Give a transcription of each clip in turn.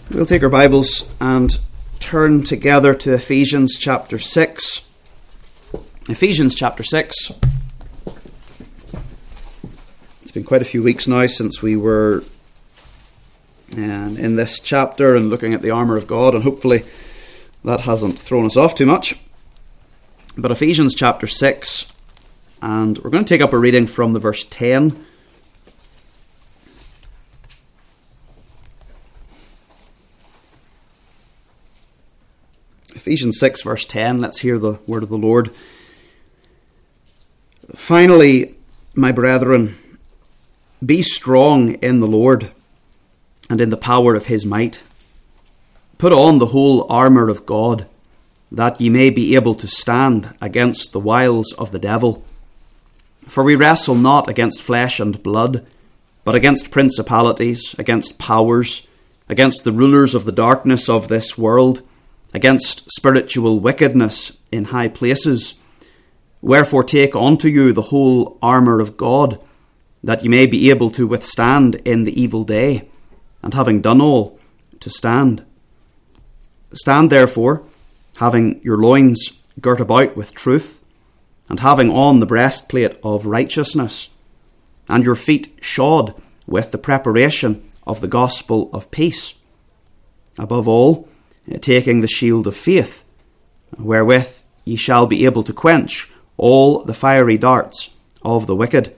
We'll take our Bibles and turn together to Ephesians chapter 6. Ephesians chapter 6. It's been quite a few weeks now since we were in this chapter and looking at the armour of God, and hopefully that hasn't thrown us off too much. But Ephesians chapter 6, and we're going to take up a reading from the verse 10. Ephesians 6 verse 10, let's hear the word of the Lord. Finally, my brethren, be strong in the Lord and in the power of his might. Put on the whole armour of God, that ye may be able to stand against the wiles of the devil. For we wrestle not against flesh and blood, but against principalities, against powers, against the rulers of the darkness of this world, against spiritual wickedness in high places. Wherefore take unto you the whole armour of God, that ye may be able to withstand in the evil day, and having done all, to stand. Stand therefore, having your loins girt about with truth, and having on the breastplate of righteousness, and your feet shod with the preparation of the gospel of peace. Above all, taking the shield of faith, wherewith ye shall be able to quench all the fiery darts of the wicked.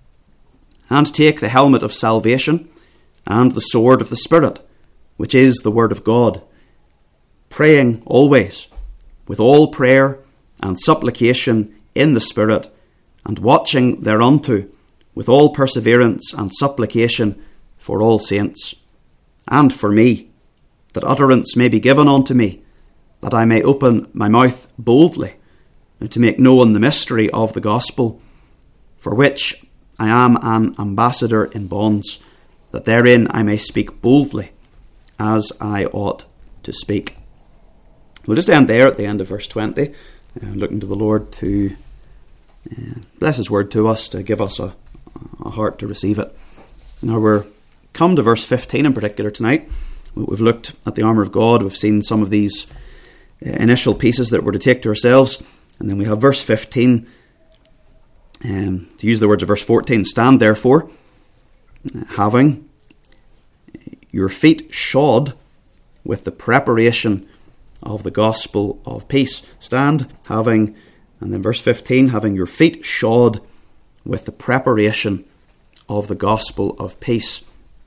And take the helmet of salvation, and the sword of the Spirit, which is the word of God, praying always, with all prayer and supplication in the Spirit, and watching thereunto, with all perseverance and supplication for all saints, and for me, that utterance may be given unto me, that I may open my mouth boldly, and to make known the mystery of the gospel, for which I am an ambassador in bonds, that therein I may speak boldly, as I ought to speak. We'll just end there at the end of verse 20, looking to the Lord to bless his word to us, to give us a heart to receive it. Now we're come to verse 15 in particular tonight. We've looked at the armour of God. We've seen some of these initial pieces that we're to take to ourselves. And then we have verse 15. To use the words of verse 14, stand therefore, having your feet shod with the preparation of the gospel of peace. Stand, having, and then verse 15, having your feet shod with the preparation of the gospel of peace.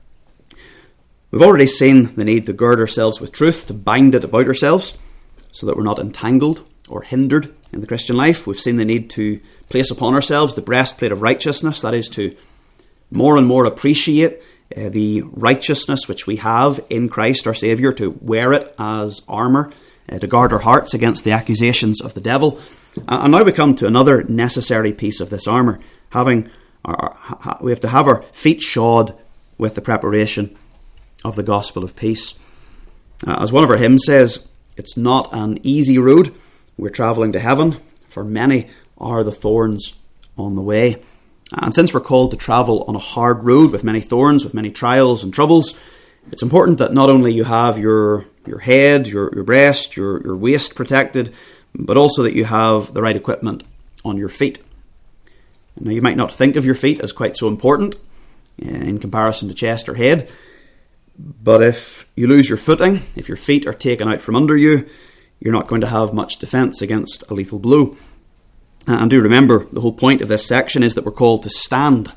We've already seen the need to gird ourselves with truth, to bind it about ourselves, so that we're not entangled or hindered in the Christian life. We've seen the need to place upon ourselves the breastplate of righteousness, that is to more and more appreciate the righteousness which we have in Christ our Saviour, to wear it as armour, to guard our hearts against the accusations of the devil. And now we come to another necessary piece of this armour. We have to have our feet shod with the preparation of the gospel of peace. As one of our hymns says, it's not an easy road we're travelling to heaven, for many are the thorns on the way. And since we're called to travel on a hard road with many thorns, with many trials and troubles, it's important that not only you have your head, your breast, your waist protected, but also that you have the right equipment on your feet. Now, you might not think of your feet as quite so important in comparison to chest or head, but if you lose your footing, if your feet are taken out from under you, you're not going to have much defence against a lethal blow. And do remember, the whole point of this section is that we're called to stand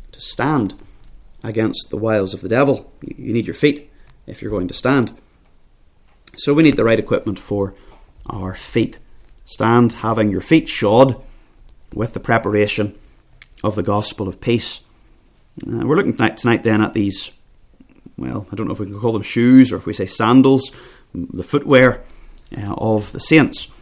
against the wiles of the devil. You need your feet if you're going to stand. So we need the right equipment for our feet. Stand, having your feet shod with the preparation of the gospel of peace. We're looking tonight then at these, well, I don't know if we can call them shoes or if we say sandals, the footwear of the saints.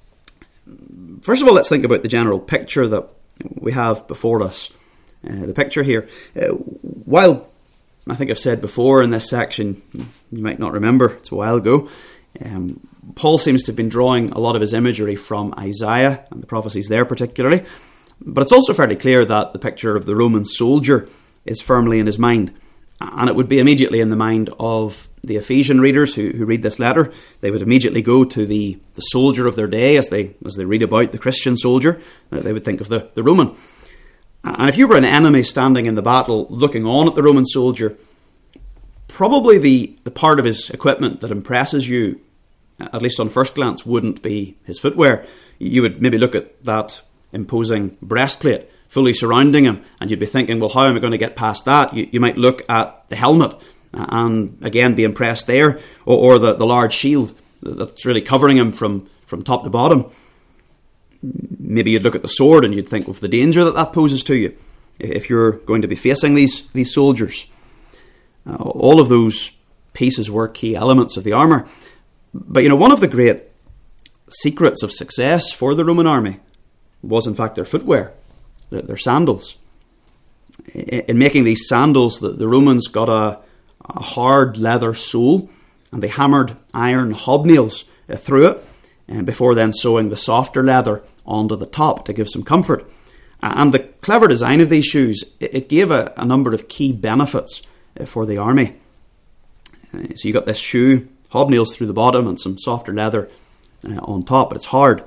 First of all, let's think about the general picture that we have before us. The picture here, while I think I've said before in this section, you might not remember, it's a while ago, Paul seems to have been drawing a lot of his imagery from Isaiah and the prophecies there particularly, but it's also fairly clear that the picture of the Roman soldier is firmly in his mind. And it would be immediately in the mind of the Ephesian readers who read this letter. They would immediately go to the soldier of their day as they read about the Christian soldier. They would think of the Roman. And if you were an enemy standing in the battle looking on at the Roman soldier, probably the part of his equipment that impresses you, at least on first glance, wouldn't be his footwear. You would maybe look at that imposing breastplate fully surrounding him, and you'd be thinking, well, how am I going to get past that? You might look at the helmet and again be impressed there, or the large shield that's really covering him from top to bottom. Maybe you'd look at the sword and you'd think of the danger that poses to you if you're going to be facing these soldiers. All of those pieces were key elements of the armour. But one of the great secrets of success for the Roman army was in fact their footwear, their sandals. In making these sandals, the Romans got a hard leather sole, and they hammered iron hobnails through it, before then sewing the softer leather onto the top to give some comfort. And the clever design of these shoes, it gave a number of key benefits for the army. So you got this shoe, hobnails through the bottom and some softer leather on top, but it's hard.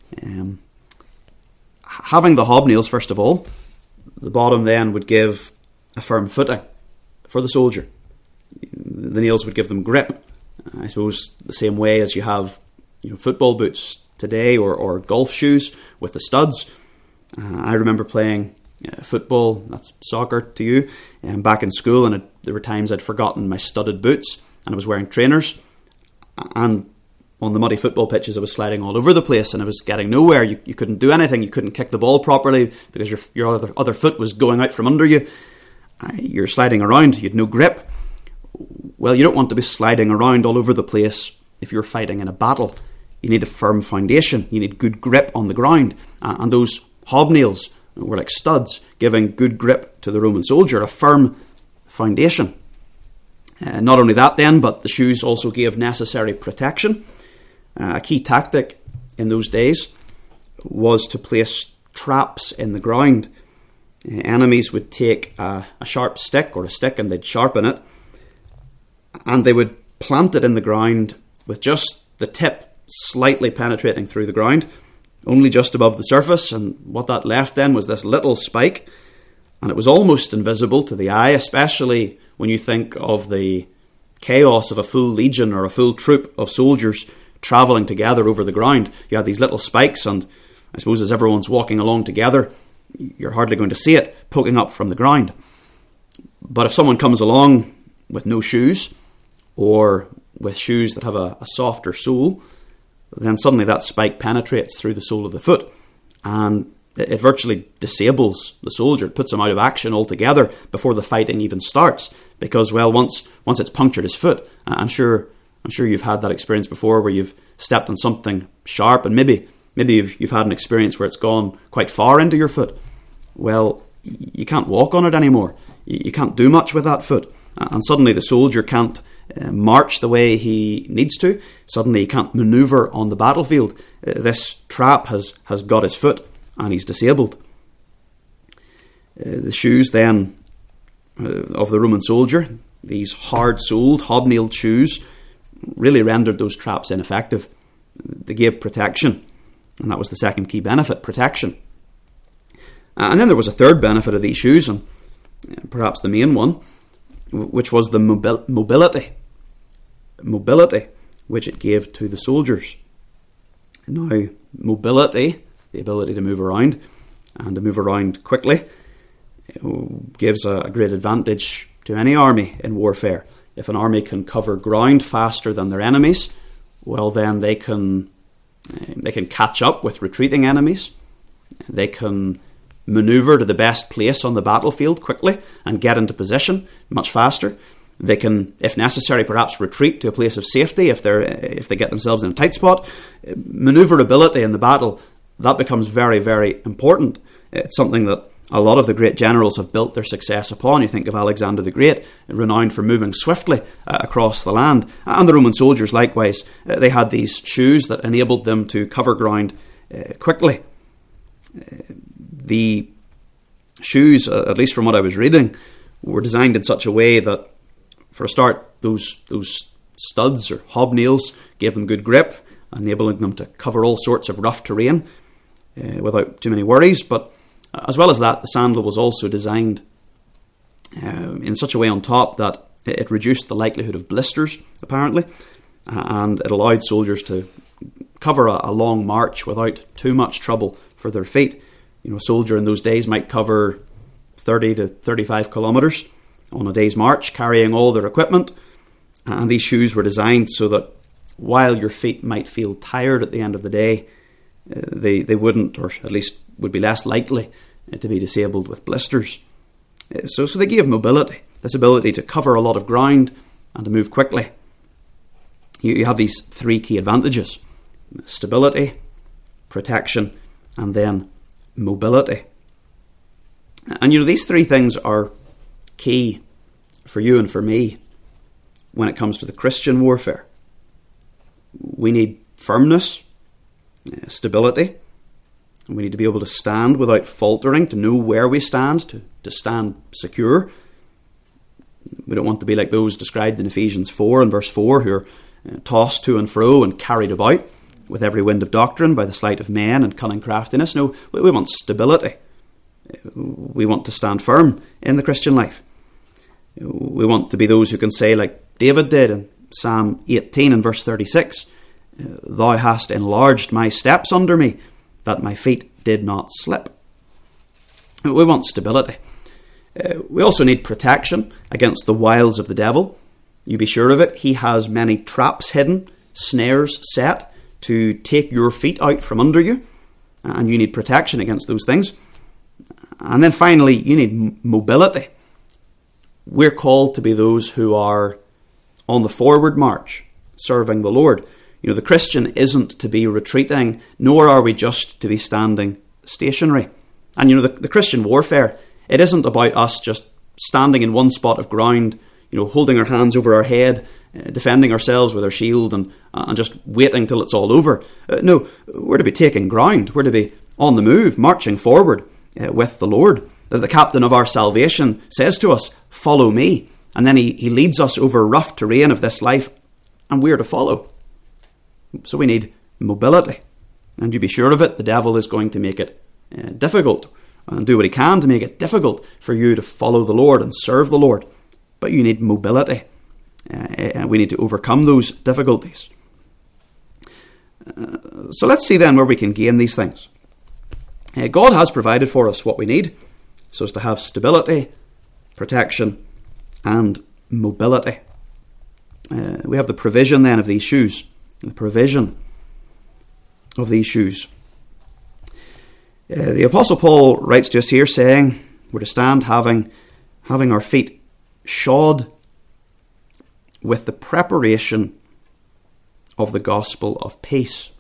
Having the hobnails, first of all, the bottom then would give a firm footing for the soldier. The nails would give them grip, I suppose the same way as you have football boots today or golf shoes with the studs. I remember playing football, that's soccer to you, back in school, and there were times I'd forgotten my studded boots and I was wearing trainers, and on the muddy football pitches I was sliding all over the place and I was getting nowhere. You couldn't do anything, you couldn't kick the ball properly because your other foot was going out from under you. You're sliding around, you had no grip. Well, you don't want to be sliding around all over the place if you're fighting in a battle. You need a firm foundation, you need good grip on the ground, and those hobnails were like studs, giving good grip to the Roman soldier, a firm foundation. Not only that then, but the shoes also gave necessary protection. A key tactic in those days was to place traps in the ground. Enemies would take a sharp stick or a stick and they'd sharpen it, and they would plant it in the ground with just the tip slightly penetrating through the ground, only just above the surface, and what that left then was this little spike, and it was almost invisible to the eye, especially when you think of the chaos of a full legion or a full troop of soldiers travelling together over the ground. You had these little spikes, and I suppose as everyone's walking along together, you're hardly going to see it poking up from the ground. But if someone comes along with no shoes, or with shoes that have a softer sole, then suddenly that spike penetrates through the sole of the foot, and it virtually disables the soldier. It puts him out of action altogether before the fighting even starts, because, well, once it's punctured his foot, I'm sure you've had that experience before where you've stepped on something sharp, and maybe you've had an experience where it's gone quite far into your foot. Well, you can't walk on it anymore. You can't do much with that foot, and suddenly the soldier can't march the way he needs to. Suddenly he can't manoeuvre on the battlefield. This trap has got his foot and he's disabled. The shoes then of the Roman soldier, these hard-soled, hobnailed shoes, really rendered those traps ineffective. They gave protection, and that was the second key benefit, protection. And then there was a third benefit of these shoes, and perhaps the main one, which was the mobility which it gave to the soldiers. Now, mobility, the ability to move around and to move around quickly, gives a great advantage to any army in warfare. If an army can cover ground faster than their enemies, well, then they can catch up with retreating enemies. They can manoeuvre to the best place on the battlefield quickly and get into position much faster. They can, if necessary, perhaps retreat to a place of safety if they get themselves in a tight spot. Manoeuvrability in the battle, that becomes very, very important. It's something that a lot of the great generals have built their success upon. You think of Alexander the Great, renowned for moving swiftly across the land. And the Roman soldiers, likewise, they had these shoes that enabled them to cover ground quickly. The shoes, at least from what I was reading, were designed in such a way that, for a start, those studs or hobnails gave them good grip, enabling them to cover all sorts of rough terrain without too many worries. But as well as that, the sandal was also designed in such a way on top that it reduced the likelihood of blisters, apparently, and it allowed soldiers to cover a long march without too much trouble for their feet. A soldier in those days might cover 30 to 35 kilometres on a day's march, carrying all their equipment. And these shoes were designed so that while your feet might feel tired at the end of the day, they wouldn't, or at least would be less likely to be disabled with blisters. So they gave mobility, this ability to cover a lot of ground and to move quickly. You have these three key advantages: stability, protection, and then mobility. And these three things are key for you and for me when it comes to the Christian warfare. We need firmness, stability, and we need to be able to stand without faltering, to know where we stand, to stand secure. We don't want to be like those described in Ephesians 4 and verse 4, who are tossed to and fro and carried about with every wind of doctrine by the sleight of men and cunning craftiness. No, we want stability. We want to stand firm in the Christian life. We want to be those who can say, like David did in Psalm 18 and verse 36, "Thou hast enlarged my steps under me, that my feet did not slip." We want stability. We also need protection against the wiles of the devil. You be sure of it. He has many traps hidden, snares set to take your feet out from under you, and you need protection against those things. And then finally, you need mobility. We're called to be those who are on the forward march, serving the Lord. The Christian isn't to be retreating, nor are we just to be standing stationary. And the Christian warfare, it isn't about us just standing in one spot of ground, holding our hands over our head, defending ourselves with our shield and just waiting till it's all over. No, we're to be taking ground. We're to be on the move, marching forward with the Lord. The captain of our salvation says to us, "Follow me." And then he leads us over rough terrain of this life, and we're to follow. So we need mobility. And you be sure of it, the devil is going to make it difficult and do what he can to make it difficult for you to follow the Lord and serve the Lord. But you need mobility. And we need to overcome those difficulties. So let's see then where we can gain these things. God has provided for us what we need, so as to have stability, protection, and mobility. We have the provision then of these shoes. The provision of these shoes. The Apostle Paul writes to us here saying we're to stand having our feet shod with the preparation of the gospel of peace.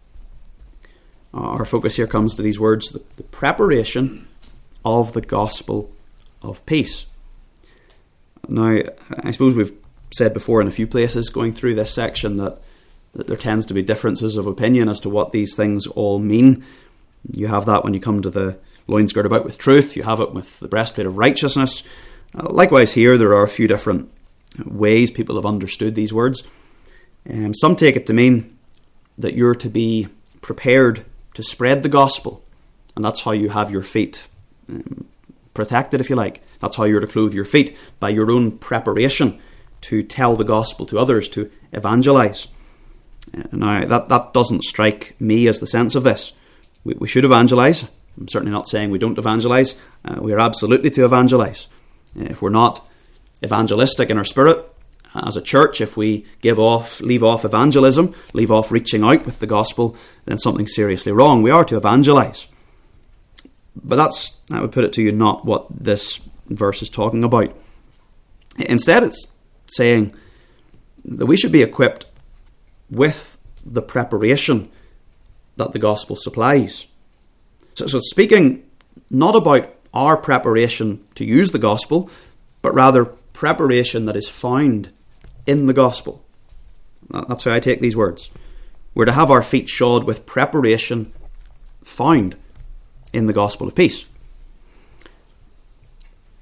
Our focus here comes to these words, the preparation of the gospel of peace. Now, I suppose we've said before in a few places going through this section that there tends to be differences of opinion as to what these things all mean. You have that when you come to the loins girt about with truth. You have it with the breastplate of righteousness. Likewise here, there are a few different ways people have understood these words. Some take it to mean that you're to be prepared to spread the gospel, and that's how you have your feet protected, if you like. That's how you're to clothe your feet, by your own preparation to tell the gospel to others, to evangelize. Now, that doesn't strike me as the sense of this. We should evangelize. I'm certainly not saying we don't evangelize. We are absolutely to evangelize. If we're not evangelistic in our spirit, as a church, if we leave off evangelism, leave off reaching out with the gospel, then something's seriously wrong. We are to evangelize. But I would put it to you, not what this verse is talking about. Instead, it's saying that we should be equipped with the preparation that the gospel supplies. So speaking not about our preparation to use the gospel, but rather preparation that is found in the gospel. That's how I take these words. We're to have our feet shod with preparation found in the gospel of peace.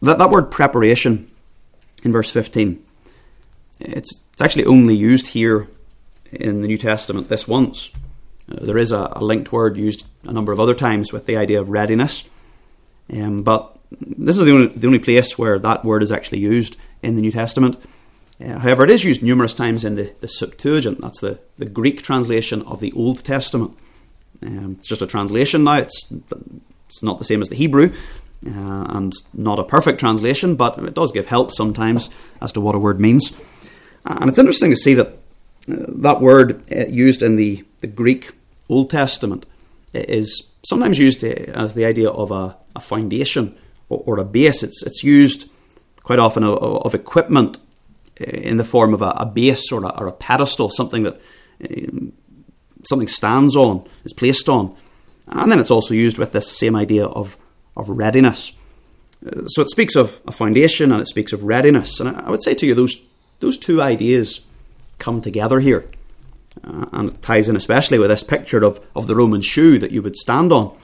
That word preparation in verse 15, it's actually only used here in the New Testament this once. There is a linked word used a number of other times with the idea of readiness. But this is the only place where that word is actually used in the New Testament. However, it is used numerous times in the Septuagint. That's the Greek translation of the Old Testament. It's just a translation now. It's not the same as the Hebrew, and not a perfect translation, but it does give help sometimes as to what a word means. And it's interesting to see that that word used in the Greek Old Testament is sometimes used as the idea of a foundation or a base. It's used quite often of equipment in the form of a base or a pedestal, something that something stands on, is placed on. And then it's also used with this same idea of readiness. So it speaks of a foundation and it speaks of readiness. And I would say to you, those two ideas come together here. And it ties in especially with this picture of the Roman shoe that you would stand on.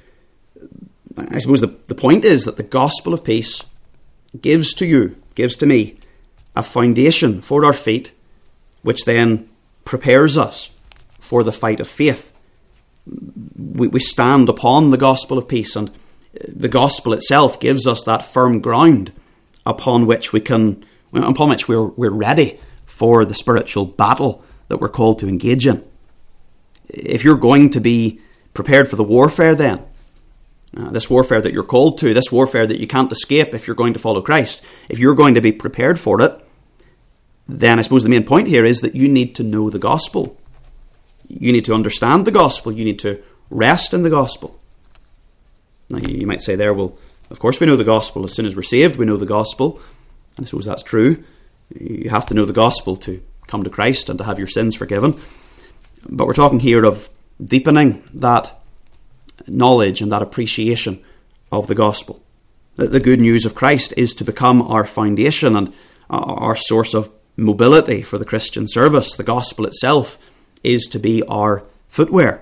I suppose the point is that the gospel of peace gives to me, a foundation for our feet, which then prepares us for the fight of faith. We stand upon the gospel of peace, and the gospel itself gives us that firm ground upon which we're ready for the spiritual battle that we're called to engage in. If you're going to be prepared for the warfare then, this warfare that you're called to, this warfare that you can't escape if you're going to follow Christ, if you're going to be prepared for it, then I suppose the main point here is that you need to know the gospel. You need to understand the gospel. You need to rest in the gospel. Now, you might say there, well, of course we know the gospel. As soon as we're saved, we know the gospel. And I suppose that's true. You have to know the gospel to come to Christ and to have your sins forgiven. But we're talking here of deepening that knowledge and that appreciation of the gospel. The good news of Christ is to become our foundation and our source of mobility for the Christian service. The gospel itself is to be our footwear.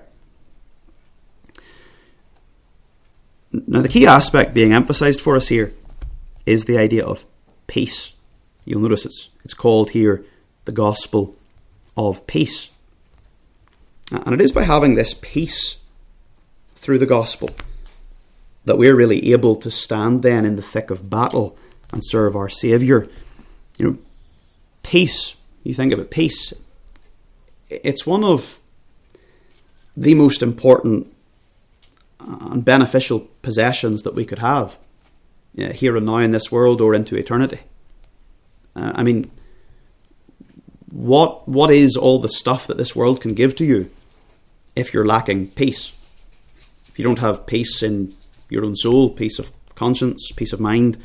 Now, the key aspect being emphasized for us here is the idea of peace. You'll notice it's called here the gospel of peace. And it is by having this peace through the gospel that we're really able to stand then in the thick of battle and serve our Saviour. Peace, you think of it, peace, it's one of the most important and beneficial possessions that we could have here and now in this world or into eternity. What is all the stuff that this world can give to you if you're lacking peace? If you don't have peace in your own soul, peace of conscience, peace of mind,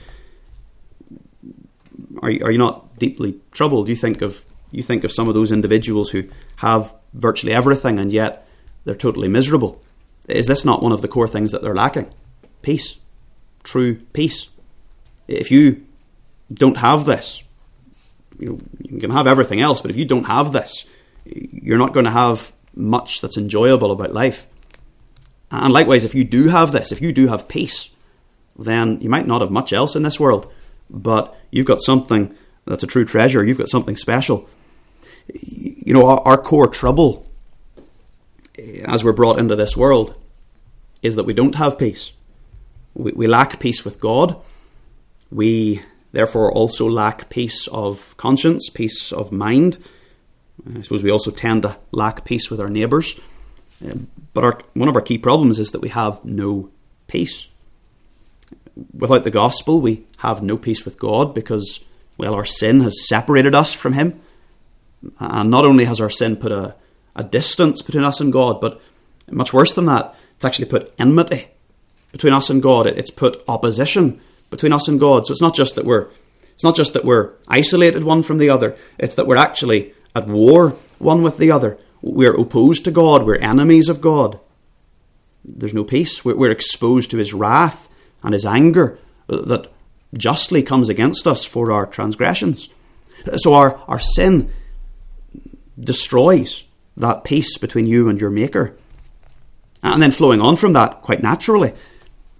are you not deeply troubled? You think of some of those individuals who have virtually everything and yet they're totally miserable. Is this not one of the core things that they're lacking? Peace. True peace. If you don't have this, you can have everything else, but if you don't have this, you're not going to have much that's enjoyable about life. And likewise, if you do have this, if you do have peace, then you might not have much else in this world, but you've got something that's a true treasure. You've got something special. Our core trouble as we're brought into this world is that we don't have peace. We lack peace with God. We therefore also lack peace of conscience, peace of mind. I suppose we also tend to lack peace with our neighbours. But one of our key problems is that we have no peace. Without the gospel, we have no peace with God because, our sin has separated us from Him. And not only has our sin put a distance between us and God, but much worse than that, it's actually put enmity between us and God. It's put opposition between us and God. So it's not just that we're isolated one from the other. It's that we're actually at war one with the other. We're opposed to God. We're enemies of God. There's no peace. We're exposed to His wrath and His anger that justly comes against us for our transgressions. So our sin destroys that peace between you and your Maker. And then flowing on from that, quite naturally,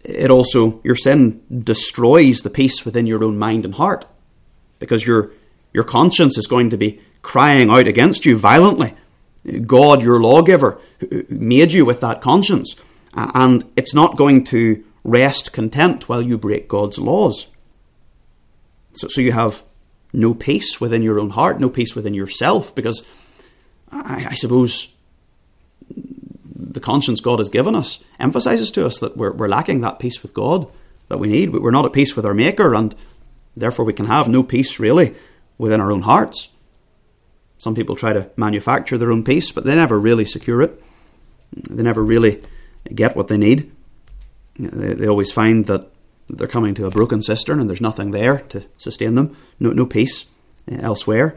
your sin destroys the peace within your own mind and heart, because your conscience is going to be crying out against you violently. God, your lawgiver, made you with that conscience, and it's not going to rest content while you break God's laws. So you have no peace within your own heart, no peace within yourself, because I suppose the conscience God has given us emphasizes to us that we're lacking that peace with God that we need. We're not at peace with our Maker, and therefore we can have no peace really within our own hearts. Some people try to manufacture their own peace, but they never really secure it. They never really get what they need. They always find that they're coming to a broken cistern and there's nothing there to sustain them. No peace elsewhere.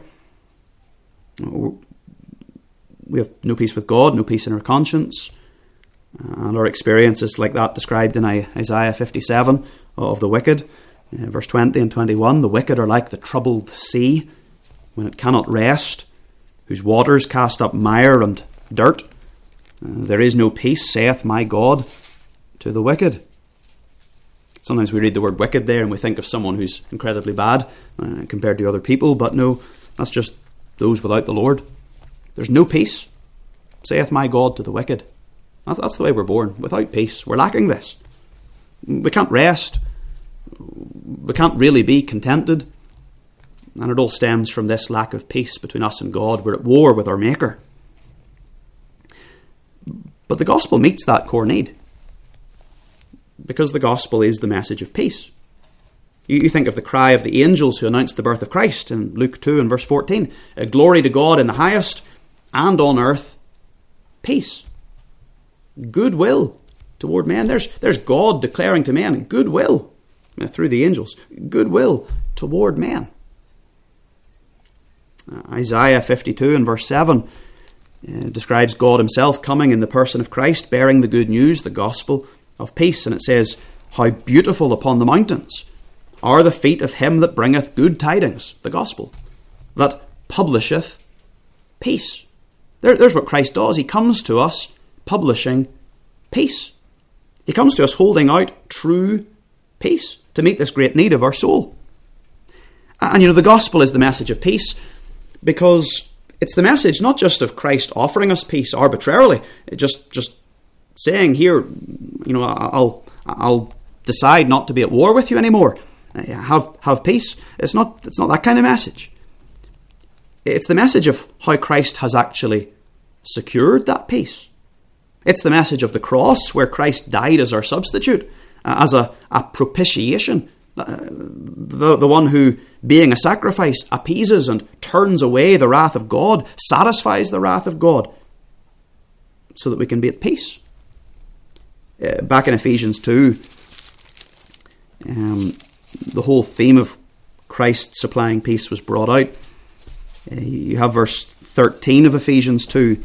We have no peace with God, no peace in our conscience. And our experience is like that described in Isaiah 57 of the wicked. Verse 20 and 21, the wicked are like the troubled sea when it cannot rest, whose waters cast up mire and dirt. There is no peace, saith my God, to the wicked. Sometimes we read the word wicked there and we think of someone who's incredibly bad compared to other people, but no, that's just those without the Lord. There's no peace, saith my God, to the wicked. That's the way we're born, without peace. We're lacking this. We can't rest. We can't really be contented. And it all stems from this lack of peace between us and God. We're at war with our Maker. But the gospel meets that core need, because the gospel is the message of peace. You think of the cry of the angels who announced the birth of Christ in Luke 2 and verse 14. Glory to God in the highest, and on earth peace. Goodwill toward men. There's God declaring to men goodwill through the angels. Goodwill toward men. Isaiah 52 and verse 7 describes God himself coming in the person of Christ, bearing the good news, the gospel of peace. And it says, how beautiful upon the mountains are the feet of him that bringeth good tidings, the gospel, that publisheth peace. There's what Christ does. He comes to us publishing peace. He comes to us holding out true peace to meet this great need of our soul. And the gospel is the message of peace because it's the message not just of Christ offering us peace arbitrarily, just saying here, I'll decide not to be at war with you anymore. Have peace. It's not that kind of message. It's the message of how Christ has actually secured that peace. It's the message of the cross, where Christ died as our substitute, as a propitiation, the one who, being a sacrifice, appeases and turns away the wrath of God, satisfies the wrath of God, so that we can be at peace. Back in Ephesians 2, the whole theme of Christ supplying peace was brought out. You have verse 13 of Ephesians 2.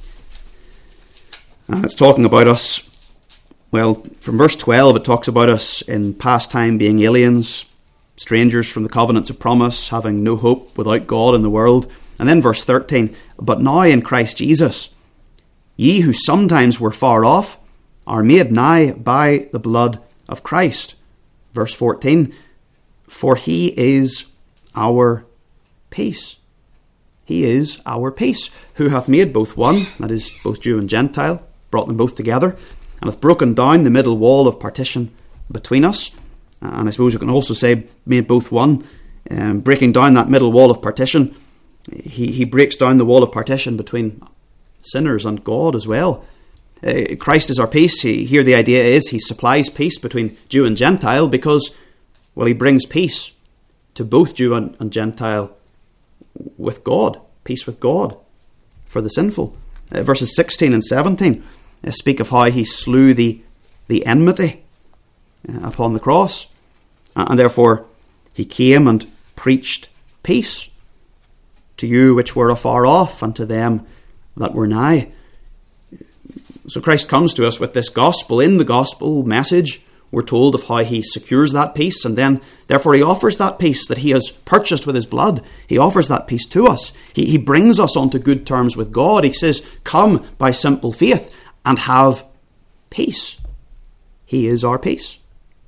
It's talking about us. Well, from verse 12 it talks about us in past time being aliens, strangers from the covenants of promise, having no hope without God in the world. And then verse 13, but now in Christ Jesus, ye who sometimes were far off are made nigh by the blood of Christ. Verse 14, for he is our peace. He is our peace, who hath made both one, that is, both Jew and Gentile, brought them both together, and hath broken down the middle wall of partition between us. And I suppose you can also say made both one. Breaking down that middle wall of partition, he breaks down the wall of partition between sinners and God as well. Christ is our peace. Here the idea is he supplies peace between Jew and Gentile because, well, he brings peace to both Jew and Gentile with God, peace with God for the sinful. Verses 16 and 17 speak of how he slew the enmity upon the cross, and therefore he came and preached peace to you which were afar off, and to them that were nigh. So Christ comes to us with this gospel. In the gospel message, we're told of how he secures that peace, and then therefore he offers that peace that he has purchased with his blood. He offers that peace to us. He brings us onto good terms with God. He says, come by simple faith and have peace. He is our peace.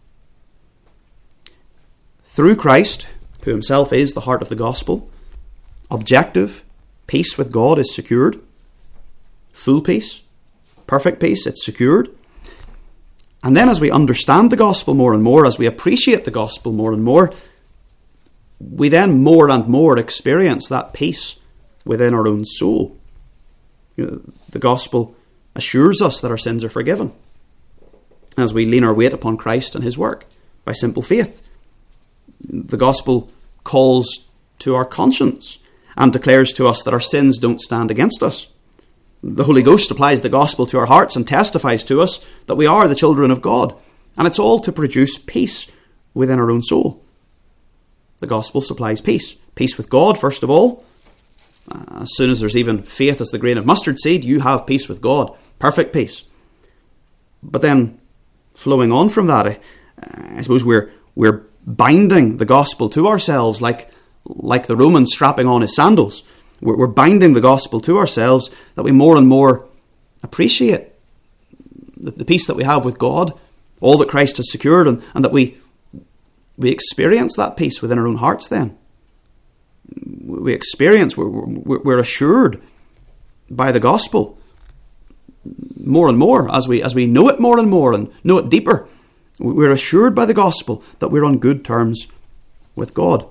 Through Christ, who himself is the heart of the gospel, objective peace with God is secured. Full peace, perfect peace, it's secured. And then as we understand the gospel more and more, as we appreciate the gospel more and more, we then more and more experience that peace within our own soul. The gospel assures us that our sins are forgiven as we lean our weight upon Christ and his work by simple faith. The gospel calls to our conscience and declares to us that our sins don't stand against us. The Holy Ghost applies the gospel to our hearts and testifies to us that we are the children of God. And it's all to produce peace within our own soul. The gospel supplies peace. Peace with God, first of all. As soon as there's even faith as the grain of mustard seed, you have peace with God. Perfect peace. But then, flowing on from that, I suppose we're binding the gospel to ourselves like the Roman strapping on his sandals. We're binding the gospel to ourselves that we more and more appreciate the peace that we have with God, all that Christ has secured, and that we experience that peace within our own hearts then. We experience, we're assured by the gospel more and more as we know it more and more and know it deeper. We're assured by the gospel that we're on good terms with God.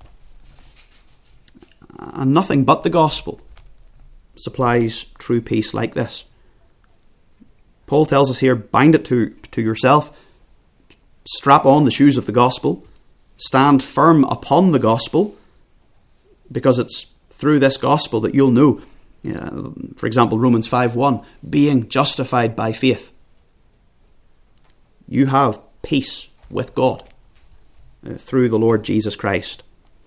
And nothing but the gospel supplies true peace like this. Paul tells us here, bind it to yourself, strap on the shoes of the gospel, stand firm upon the gospel, because it's through this gospel that you'll know. For example, Romans 5:1, being justified by faith. You have peace with God through the Lord Jesus Christ.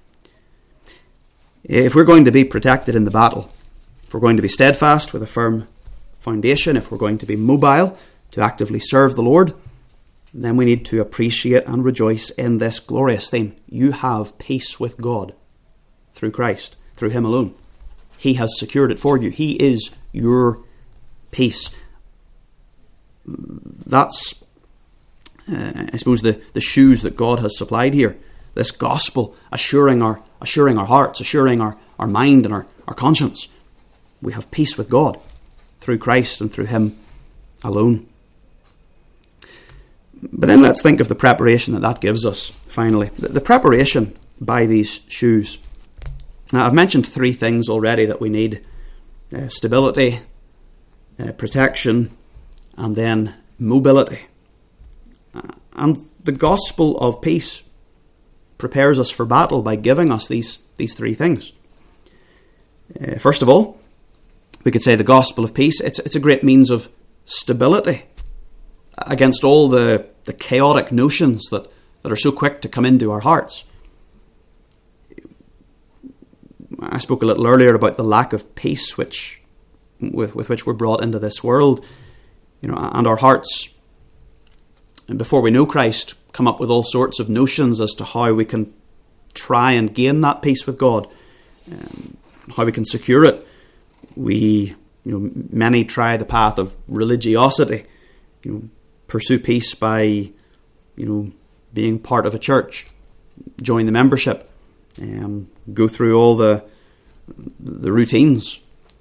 If we're going to be protected in the battle, if we're going to be steadfast with a firm foundation, if we're going to be mobile to actively serve the Lord, then we need to appreciate and rejoice in this glorious theme. You have peace with God through Christ, through him alone. He has secured it for you. He is your peace. That's, I suppose, the shoes that God has supplied here. This gospel assuring our hearts, assuring our mind and our conscience. We have peace with God through Christ and through him alone. But then let's think of the preparation that gives us, finally. The preparation by these shoes. Now, I've mentioned three things already that we need. Stability, protection, and then mobility. And the gospel of peace prepares us for battle by giving us these three things. First of all, we could say the gospel of peace, it's a great means of stability against all the chaotic notions that are so quick to come into our hearts. I spoke a little earlier about the lack of peace with which we're brought into this world, and our hearts, before we know Christ, come up with all sorts of notions as to how we can try and gain that peace with God, how we can secure it. Many try the path of religiosity, pursue peace by, being part of a church, join the membership, go through all the routines,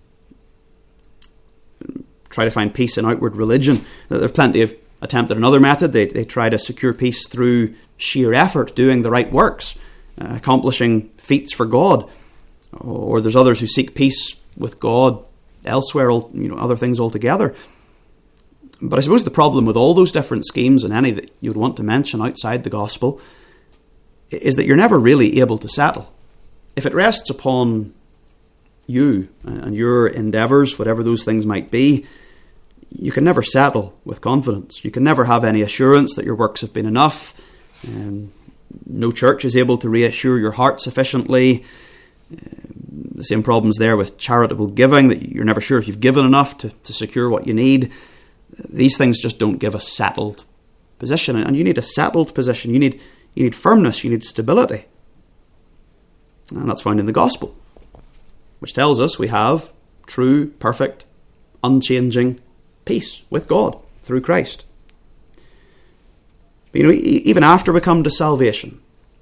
try to find peace in outward religion. There's plenty of attempted another method. They try to secure peace through sheer effort, doing the right works, accomplishing feats for God. Or there's others who seek peace with God elsewhere, other things altogether. But I suppose the problem with all those different schemes, and any that you would want to mention outside the gospel, is that you're never really able to settle. If it rests upon you and your endeavours, whatever those things might be, you can never settle with confidence. You can never have any assurance that your works have been enough. No church is able to reassure your heart sufficiently. The same problems there with charitable giving, that you're never sure if you've given enough to secure what you need. These things just don't give a settled position. And you need a settled position. You need firmness. You need stability. And that's found in the gospel, which tells us we have true, perfect, unchanging peace with God through Christ. But, even after we come to salvation,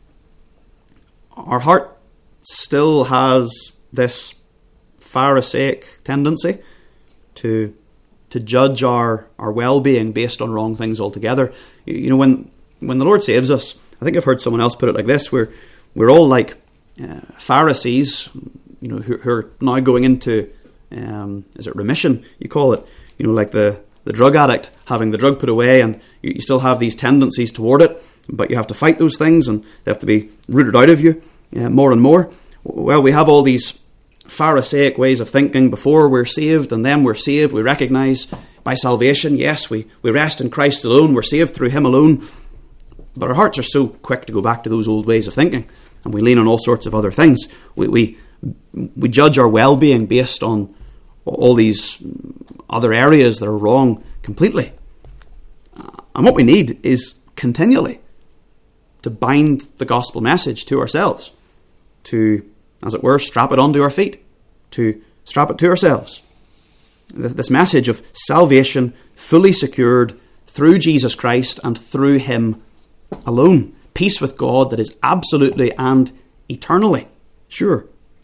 our heart still has this Pharisaic tendency to judge our well-being based on wrong things altogether. When the Lord saves us, I think I've heard someone else put it like this: we're all like Pharisees, who are now going into is it remission? You call it, like the drug addict having the drug put away, and you still have these tendencies toward it, but you have to fight those things, and they have to be rooted out of you more and more. Well, we have all these Pharisaic ways of thinking before we're saved, and then we're saved. We recognise by salvation, yes, we rest in Christ alone, we're saved through Him alone. But our hearts are so quick to go back to those old ways of thinking, and we lean on all sorts of other things. We judge our well-being based on all these other areas that are wrong completely. And what we need is continually to bind the gospel message to ourselves, to, as it were, strap it onto our feet, to strap it to ourselves. This message of salvation fully secured through Jesus Christ and through Him alone. Peace with God that is absolutely and eternally sure.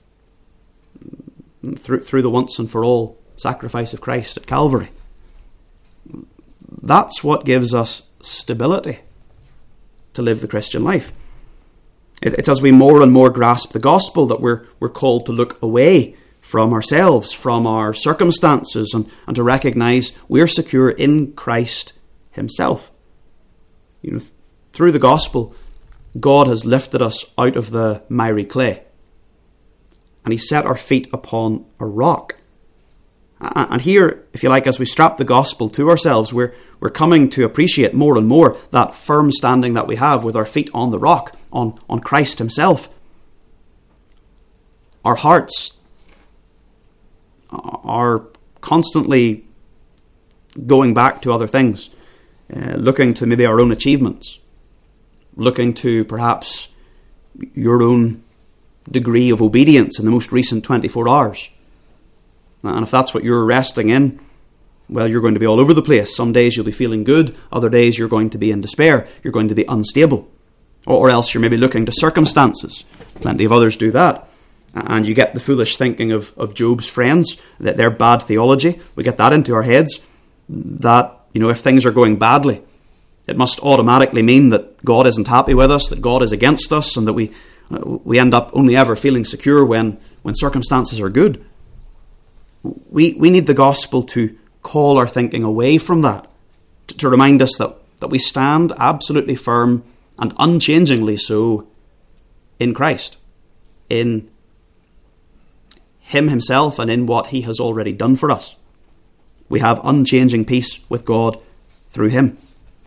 Through the once and for all sacrifice of Christ at Calvary. That's what gives us stability to live the Christian life. It's as we more and more grasp the gospel that we're called to look away from ourselves, from our circumstances, and to recognise we're secure in Christ Himself. Through the gospel, God has lifted us out of the miry clay, and He set our feet upon a rock. And here, if you like, as we strap the gospel to ourselves, we're coming to appreciate more and more that firm standing that we have with our feet on the rock, on Christ Himself. Our hearts are constantly going back to other things, looking to maybe our own achievements, looking to perhaps your own degree of obedience in the most recent 24 hours. And if that's what you're resting in, well, you're going to be all over the place. Some days you'll be feeling good, other days you're going to be in despair, you're going to be unstable. Or else you're maybe looking to circumstances. Plenty of others do that. And you get the foolish thinking of Job's friends, that their bad theology. We get that into our heads, that, if things are going badly, it must automatically mean that God isn't happy with us, that God is against us, and that we end up only ever feeling secure when circumstances are good. We need the gospel to call our thinking away from that, to remind us that we stand absolutely firm and unchangingly so in Christ, in Him Himself and in what He has already done for us. We have unchanging peace with God through Him.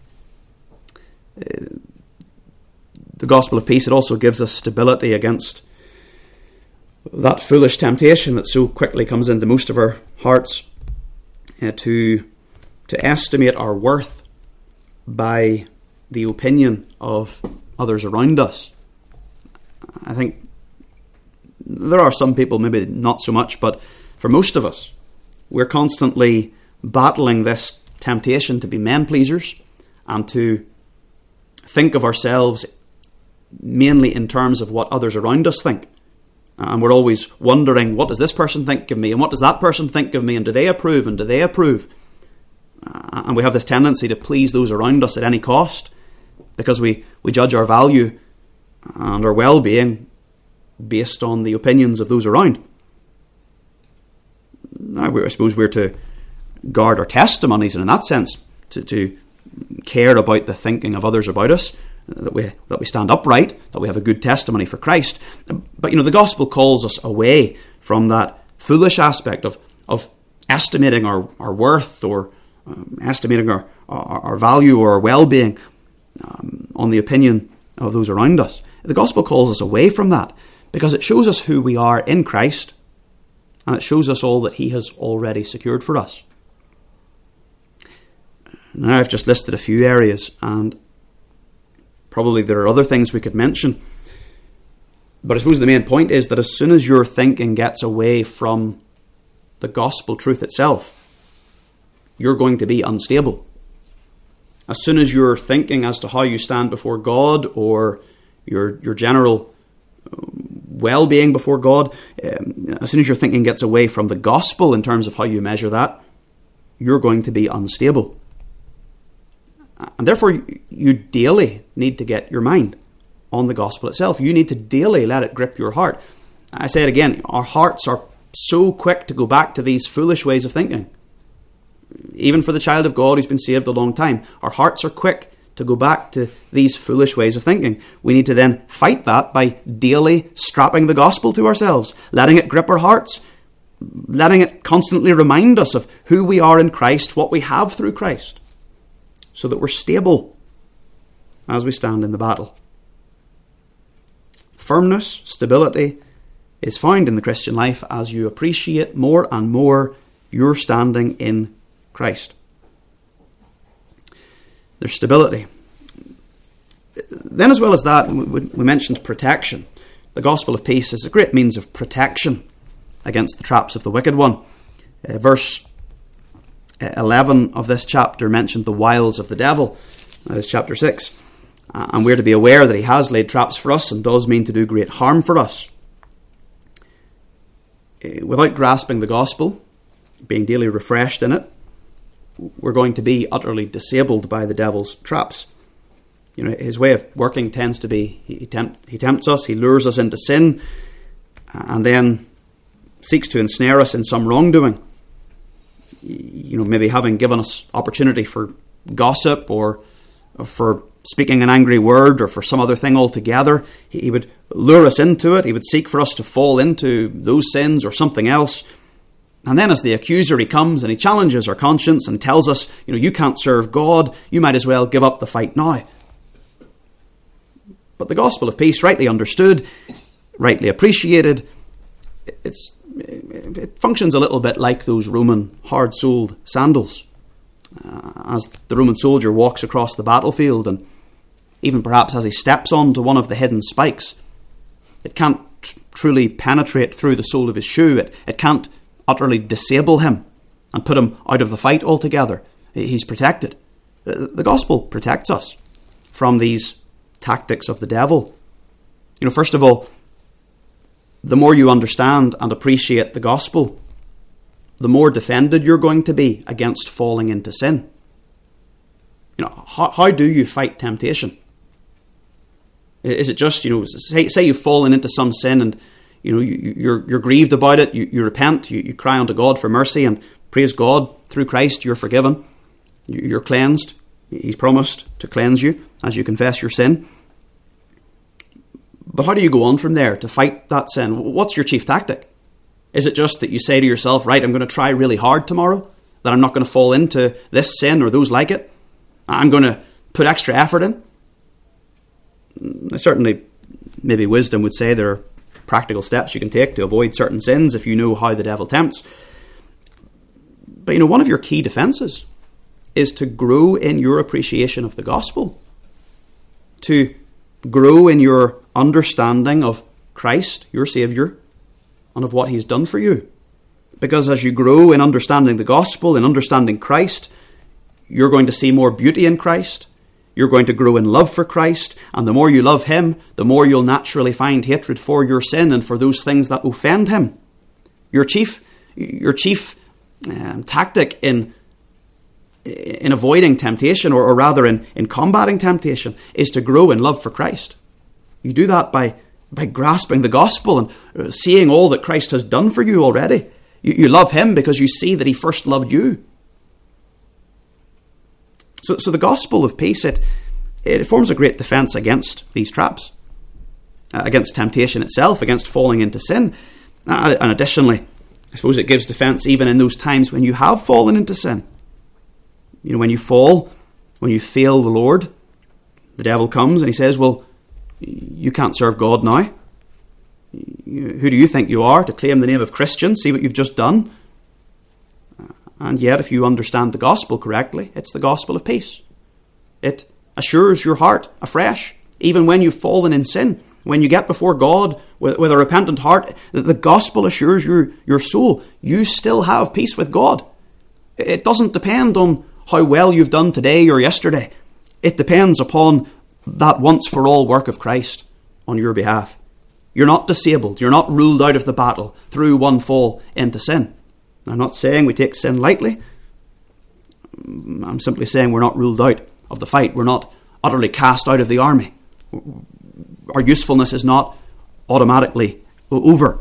The gospel of peace, it also gives us stability against that foolish temptation that so quickly comes into most of our hearts to estimate our worth by the opinion of others around us. I think there are some people, maybe not so much, but for most of us, we're constantly battling this temptation to be men pleasers and to think of ourselves mainly in terms of what others around us think. And we're always wondering, what does this person think of me? And what does that person think of me? And do they approve? And do they approve? And we have this tendency to please those around us at any cost, because we judge our value and our well-being based on the opinions of those around. Now, I suppose we're to guard our testimonies, and in that sense, to care about the thinking of others about us, that we stand upright, that we have a good testimony for Christ. But the gospel calls us away from that foolish aspect of estimating our worth, or estimating our value or our well-being on the opinion of those around us. The gospel calls us away from that, because it shows us who we are in Christ, and it shows us all that He has already secured for us. Now, I've just listed a few areas, and probably there are other things we could mention. But I suppose the main point is that as soon as your thinking gets away from the gospel truth itself, you're going to be unstable. As soon as your thinking as to how you stand before God, or your general well-being before God, as soon as your thinking gets away from the gospel in terms of how you measure that, you're going to be unstable. And therefore, you daily need to get your mind on the gospel itself. You need to daily let it grip your heart. I say it again, our hearts are so quick to go back to these foolish ways of thinking. Even for the child of God who's been saved a long time, our hearts are quick to go back to these foolish ways of thinking. We need to then fight that by daily strapping the gospel to ourselves, letting it grip our hearts, letting it constantly remind us of who we are in Christ, what we have through Christ, so that we're stable as we stand in the battle. Firmness, stability is found in the Christian life as you appreciate more and more your standing in Christ. There's stability. Then, as well as that, we mentioned protection. The gospel of peace is a great means of protection against the traps of the wicked one. Verse 11 of this chapter mentioned the wiles of the devil. That is chapter 6. And we're to be aware that he has laid traps for us and does mean to do great harm for us. Without grasping the gospel, being daily refreshed in it, we're going to be utterly disabled by the devil's traps. You know, his way of working tends to be he tempts us, he lures us into sin, and then seeks to ensnare us in some wrongdoing. You know, maybe having given us opportunity for gossip or for speaking an angry word or for some other thing altogether, he would lure us into it. He would seek for us to fall into those sins or something else. And then as the accuser, he comes and he challenges our conscience and tells us, you know, you can't serve God, you might as well give up the fight now. But the gospel of peace, rightly understood, rightly appreciated, it functions a little bit like those Roman hard-soled sandals. As the Roman soldier walks across the battlefield, and even perhaps as he steps onto one of the hidden spikes, it can't truly penetrate through the sole of his shoe. It can't utterly disable him and put him out of the fight altogether. He's protected. The gospel protects us from these tactics of the devil. You know, first of all, the more you understand and appreciate the gospel, the more defended you're going to be against falling into sin. You know, how do you fight temptation? Is it just, you know, say you've fallen into some sin and, you know, you're grieved about it, you repent, you cry unto God for mercy, and praise God, through Christ you're forgiven, you're cleansed. He's promised to cleanse you as you confess your sin. But how do you go on from there to fight that sin? What's your chief tactic? Is it just that you say to yourself, right, I'm going to try really hard tomorrow, that I'm not going to fall into this sin or those like it? I'm going to put extra effort in? Certainly, maybe wisdom would say there are practical steps you can take to avoid certain sins if you know how the devil tempts. But, you know, one of your key defences is to grow in your appreciation of the gospel, to grow in your understanding of Christ, your Saviour, and of what he's done for you. Because as you grow in understanding the gospel, in understanding Christ, you're going to see more beauty in Christ. You're going to grow in love for Christ, and the more you love him, the more you'll naturally find hatred for your sin and for those things that offend him. Your chief tactic in avoiding temptation, or rather in combating temptation, is to grow in love for Christ. You do that by grasping the gospel and seeing all that Christ has done for you already. You love him because you see that he first loved you. So the gospel of peace, it forms a great defence against these traps, against temptation itself, against falling into sin. And additionally, I suppose it gives defence even in those times when you have fallen into sin. You know, when you fall, when you fail the Lord, the devil comes and he says, well, you can't serve God now. Who do you think you are to claim the name of Christian? See what you've just done. And yet, if you understand the gospel correctly, it's the gospel of peace. It assures your heart afresh, even when you've fallen in sin. When you get before God with a repentant heart, the gospel assures your soul you still have peace with God. It doesn't depend on how well you've done today or yesterday. It depends upon that once-for-all work of Christ on your behalf. You're not disabled. You're not ruled out of the battle through one fall into sin. I'm not saying we take sin lightly. I'm simply saying we're not ruled out of the fight. We're not utterly cast out of the army. Our usefulness is not automatically over.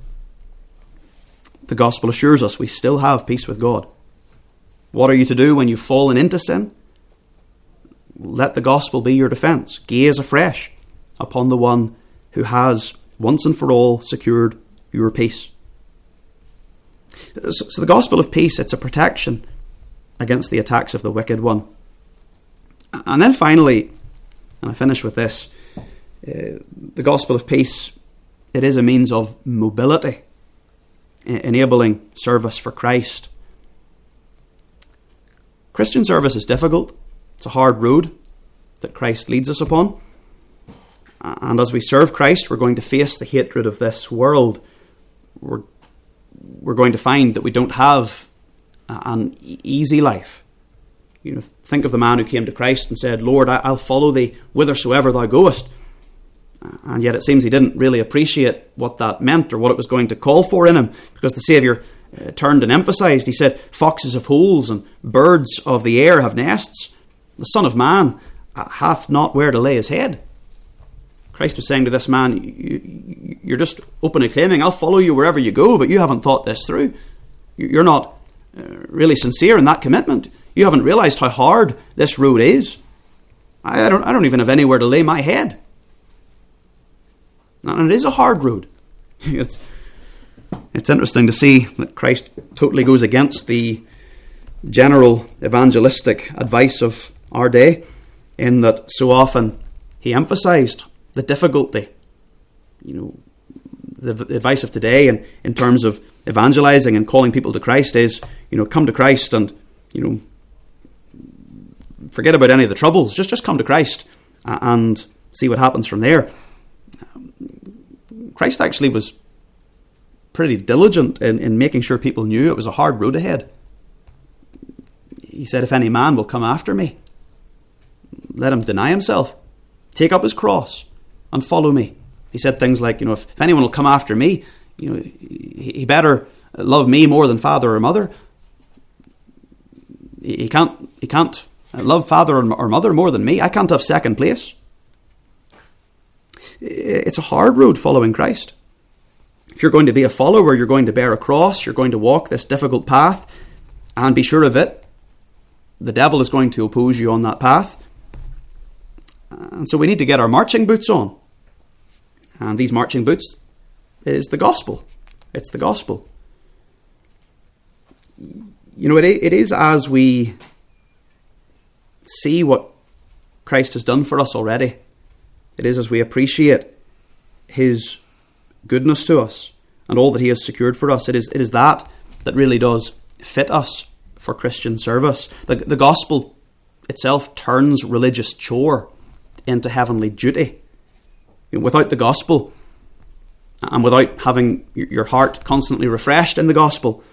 The gospel assures us we still have peace with God. What are you to do when you've fallen into sin? Let the gospel be your defence. Gaze afresh upon the one who has once and for all secured your peace. So the gospel of peace, it's a protection against the attacks of the wicked one. And then finally, and I finish with this, the gospel of peace, it is a means of mobility, enabling service for Christ. Christian service is difficult. It's a hard road that Christ leads us upon. And as we serve Christ, we're going to face the hatred of this world. We're going to find that we don't have an easy life. You know, think of the man who came to Christ and said, "Lord, I'll follow thee whithersoever thou goest." And yet it seems he didn't really appreciate what that meant or what it was going to call for in him, because the Saviour turned and emphasised. He said, "Foxes have holes and birds of the air have nests. The Son of Man hath not where to lay his head." Christ was saying to this man, you're just openly claiming, "I'll follow you wherever you go," but you haven't thought this through. You're not really sincere in that commitment. You haven't realised how hard this road is. I don't even have anywhere to lay my head. And it is a hard road. It's interesting to see that Christ totally goes against the general evangelistic advice of our day, in that so often he emphasised the difficulty. You know, the advice of today in terms of evangelising and calling people to Christ is, come to Christ and, forget about any of the troubles. Just come to Christ and see what happens from there. Christ actually was pretty diligent in making sure people knew it was a hard road ahead. He said, "If any man will come after me, let him deny himself, take up his cross, and follow me." He said things like, if anyone will come after me, he better love me more than father or mother. He can't love father or mother more than me. I can't have second place. It's a hard road following Christ. If you're going to be a follower, you're going to bear a cross, you're going to walk this difficult path, and be sure of it, the devil is going to oppose you on that path. And so we need to get our marching boots on. And these marching boots is the gospel. It's the gospel. It is as we see what Christ has done for us already. It is as we appreciate his goodness to us and all that he has secured for us. It is that really does fit us for Christian service. The gospel itself turns religious chore into heavenly duty. Without the gospel, and without having your heart constantly refreshed in the gospel,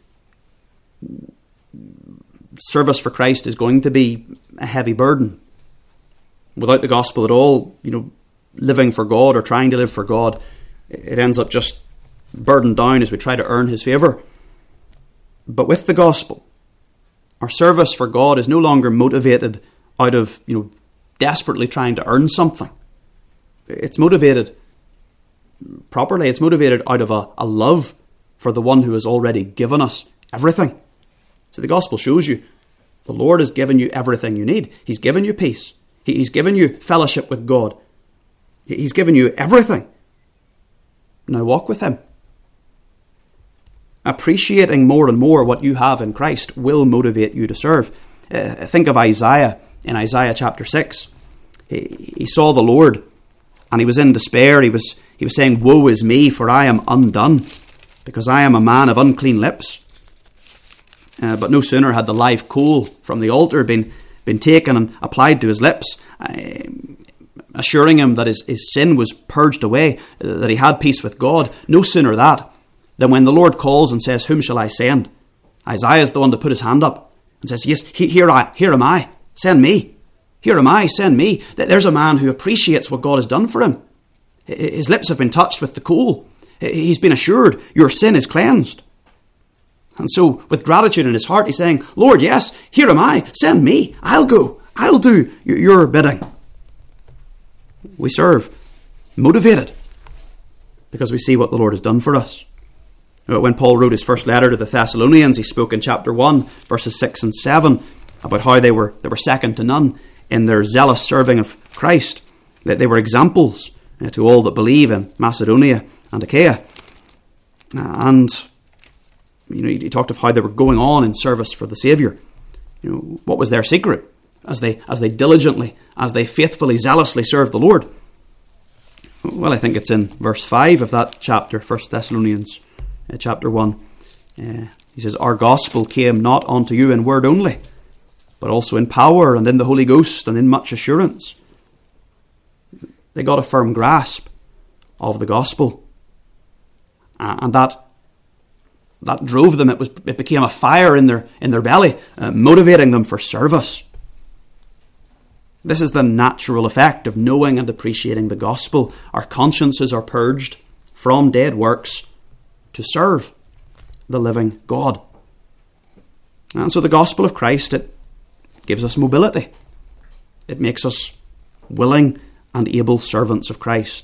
service for Christ is going to be a heavy burden. Without the gospel at all, living for God or trying to live for God, it ends up just burdened down as we try to earn his favour. But with the gospel, our service for God is no longer motivated out of, desperately trying to earn something. It's motivated properly. It's motivated out of a love for the one who has already given us everything. So the gospel shows you the Lord has given you everything you need. He's given you peace. He's given you fellowship with God. He's given you everything. Now walk with him. Appreciating more and more what you have in Christ will motivate you to serve. Think of Isaiah in Isaiah chapter 6. He saw the Lord and he was in despair. He was saying, "Woe is me, for I am undone, because I am a man of unclean lips." But no sooner had the live coal from the altar been taken and applied to his lips, assuring him that his sin was purged away, that he had peace with God. No sooner that than when the Lord calls and says, "Whom shall I send?" Isaiah is the one to put his hand up and says, yes, here am I, send me. Here am I, send me. There's a man who appreciates what God has done for him. His lips have been touched with the coal. He's been assured your sin is cleansed. And so, with gratitude in his heart, he's saying, Lord, yes, here am I, send me. I'll go. I'll do your bidding. We serve motivated because we see what the Lord has done for us. When Paul wrote his first letter to the Thessalonians, he spoke in chapter 1, verses 6 and 7, about how they were second to none in their zealous serving of Christ, that they were examples to all that believe in Macedonia and Achaia. And he talked of how they were going on in service for the Saviour. What was their secret as they diligently, as they faithfully, zealously served the Lord? Well, I think it's in verse 5 of that chapter, 1 Thessalonians chapter 1. He says, our gospel came not unto you in word only, but also in power and in the Holy Ghost and in much assurance. They got a firm grasp of the gospel. And that drove them. It became a fire in their belly, motivating them for service. This is the natural effect of knowing and appreciating the gospel. Our consciences are purged from dead works to serve the living God. And so the gospel of Christ, it gives us mobility. It makes us willing and able servants of Christ.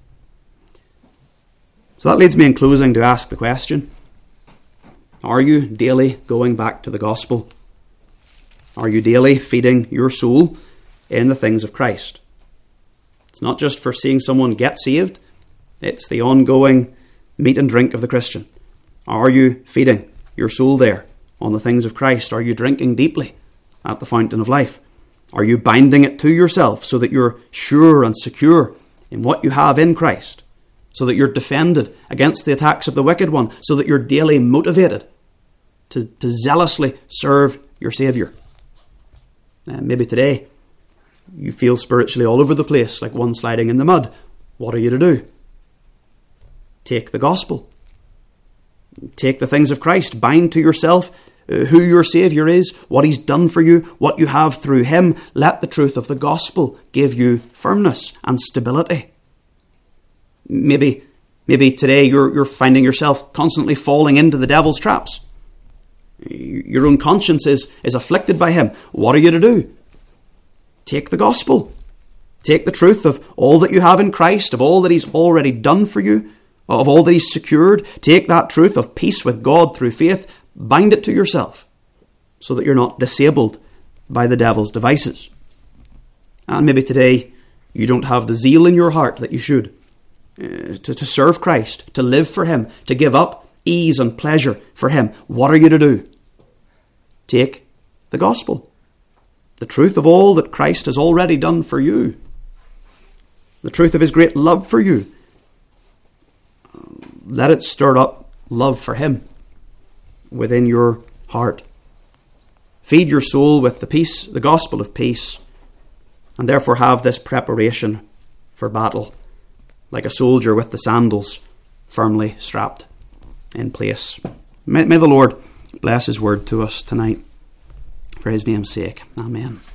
So that leads me in closing to ask the question, are you daily going back to the gospel? Are you daily feeding your soul in the things of Christ? It's not just for seeing someone get saved, it's the ongoing meat and drink of the Christian. Are you feeding your soul there on the things of Christ? Are you drinking deeply at the fountain of life? Are you binding it to yourself so that you're sure and secure in what you have in Christ? So that you're defended against the attacks of the wicked one? So that you're daily motivated to zealously serve your Saviour? And maybe today you feel spiritually all over the place, like one sliding in the mud. What are you to do? Take the gospel. Take the things of Christ. Bind to yourself who your Saviour is, what He's done for you, what you have through Him. Let the truth of the gospel give you firmness and stability. Maybe today you're finding yourself constantly falling into the devil's traps. Your own conscience is afflicted by him. What are you to do? Take the gospel. Take the truth of all that you have in Christ, of all that He's already done for you, of all that He's secured. Take that truth of peace with God through faith, bind it to yourself so that you're not disabled by the devil's devices. And maybe today you don't have the zeal in your heart that you should to serve Christ, to live for Him, to give up ease and pleasure for Him. What are you to do? Take the gospel, the truth of all that Christ has already done for you, the truth of His great love for you. Let it stir up love for Him within your heart. Feed your soul with the peace, the gospel of peace, and therefore have this preparation for battle, like a soldier with the sandals firmly strapped in place. May the Lord bless His word to us tonight for His name's sake. Amen.